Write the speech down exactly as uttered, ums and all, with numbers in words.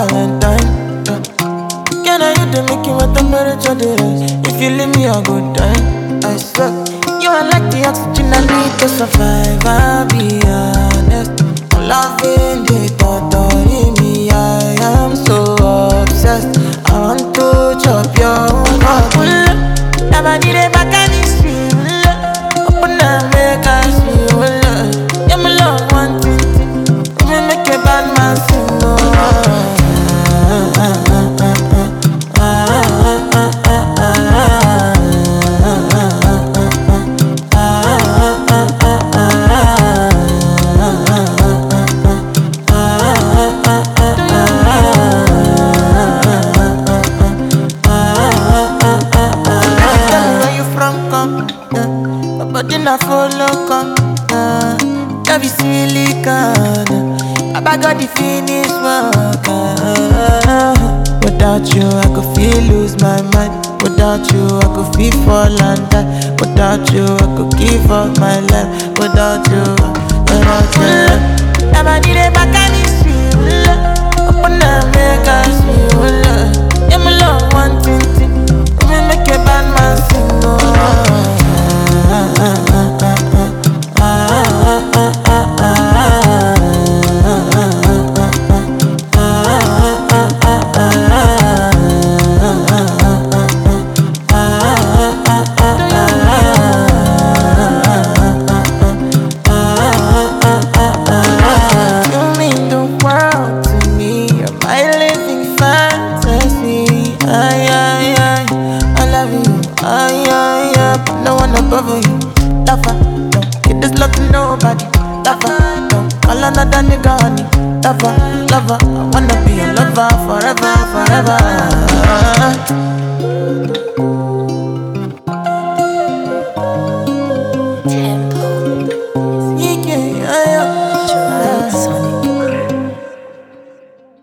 Valentine. Yeah. Can I you to make you my temperature rise? If you leave me, I go die. I swear. You are like the oxygen I need to survive. I'll be honest. I'm loving the thought of me. I am so obsessed. I want to chop your heart. Never did it back and it's real. Open up, make us feel. Yeah, my love one thing. Me make a bad man sing. No. But then I follow come, uh, that be silicone. I got the finish work. Uh, without you, I could feel lose my mind. Without you, I could feel fall and die. Without you, I could give up my life. Without you, without you, never need a back and it's real. Open up, make us feel. Yeah, my love one thing, me make a bad man sing. No. Above you, lover, don't get this love to nobody. Lover, don't call another nigga honey. Lover, lover, I wanna be a lover forever, forever.